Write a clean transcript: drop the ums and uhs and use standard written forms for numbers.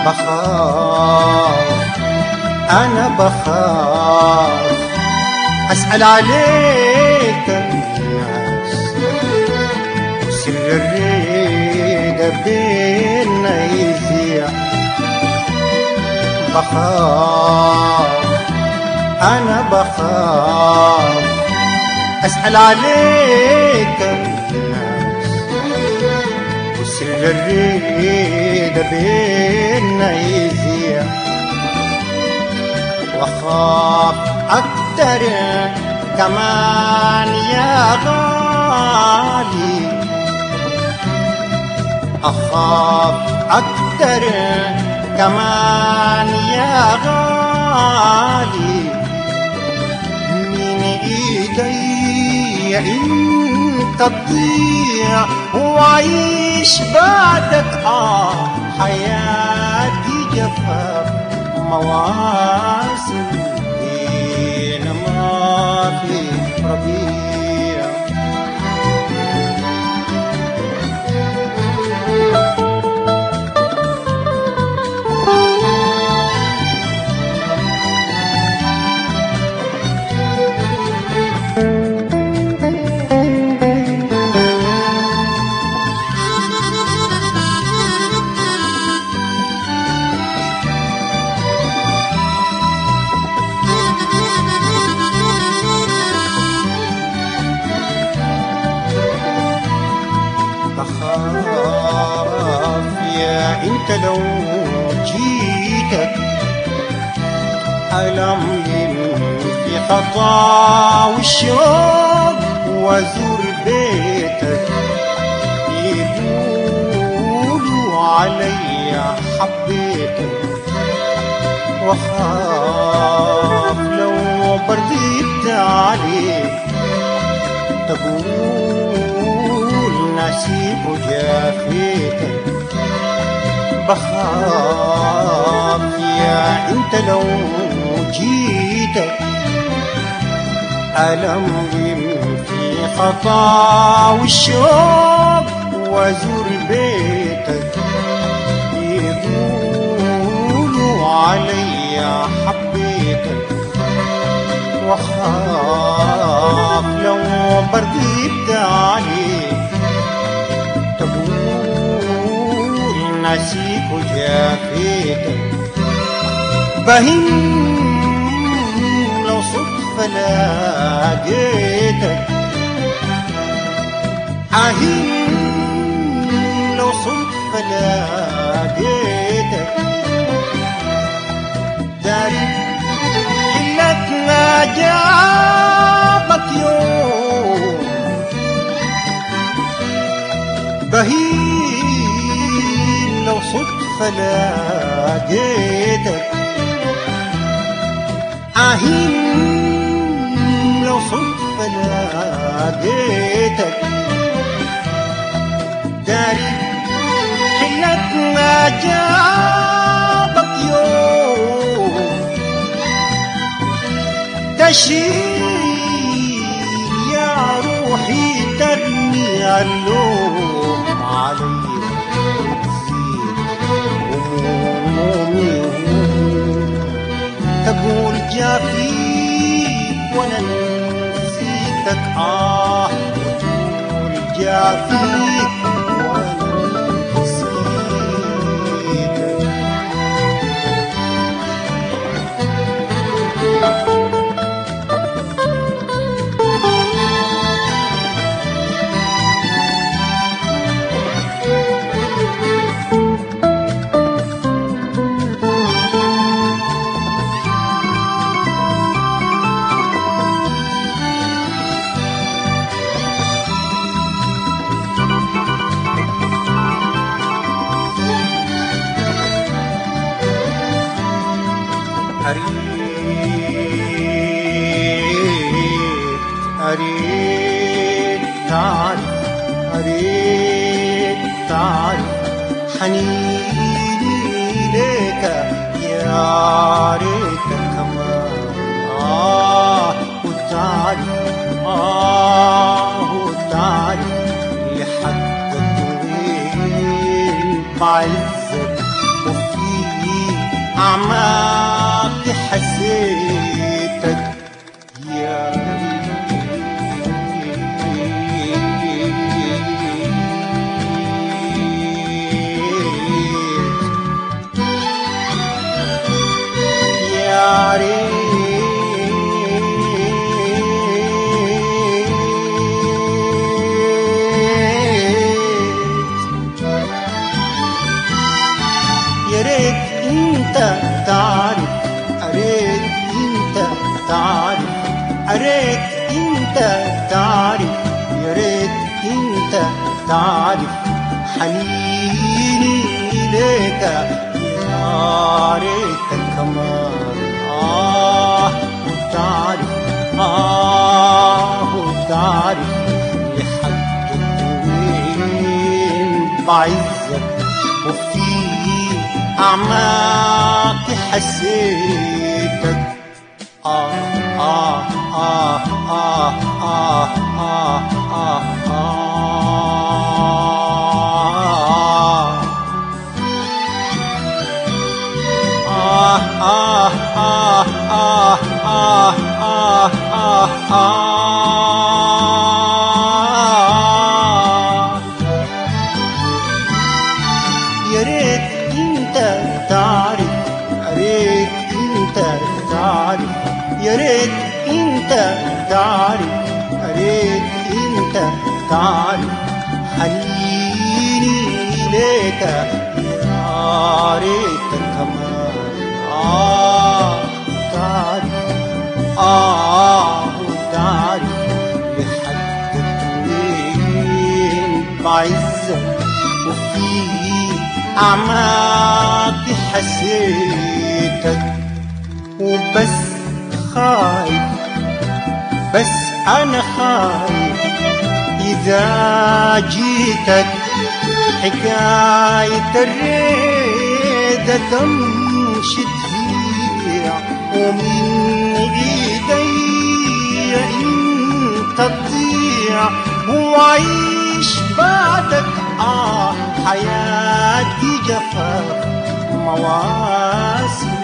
بخاف أنا بخاف أسأل عليك الناس وسر الريدة بينا يذيع. بخاف أنا بخاف أسأل عليك الناس وسر الريدة بينا يذيع. وأخاف أكتر كمان يا غالي، أخاف أكتر كمان يا غالي من إيدي أنت تضيع وعيش بعدك حياتي جفاف مواسم بينما في ربيع. بخاف يا انت لو جيتك ألملم في خطا والشوق وازور بيتك يقولوا علي حبيتك. وخاف لو بردت عليك تقول نسيب جافيتك. بخاف يا انت لو جيتك ألملم في خطا والشوق وازور بيتك يقولوا علي حبيتك. وخاف لو بردت عليك تقول نسيك جافيتك. بهم لو صدفة لقيتك أهم لو صدفة لقيتك داري إلك ما جابك يوم. بهيم لو صدفة لقيتك أهيم لو صدفة لقيتك داري إلك ما جابك يوم. تشيل يا روحي ترمي اللوم علي وتزيد همومي تقول جافيك وانا نسيتك وتقول جافيك وانا نسيتك. أريد تعرف حنيني ليك يا ريت كمان وتعرف لحد الطويل بعزك وفي أعماقي حسيتك يا ريت انت تعرف اريد انت تعرف اريد انت تعرف يا ريت انت تعرف حنيني اليك يا ريت كمان وتعرف وتعرف لحد وين بعزك وفي أعماقي حسيتك يا ريت انت تعرف اريد انت تعرف يا ريت انت تعرف اريد انت تعرف حنيني اليك يا ريت كمان تعرف وتعرف لحد وين بعزك وفي أعماقي حسيتك وبس خايف بس أنا خايف إذا جيتك حكاية الريدة تمشي تضيع ومن إيدي أنت تضيع وعيش بعدك حياتي جفاف مواسم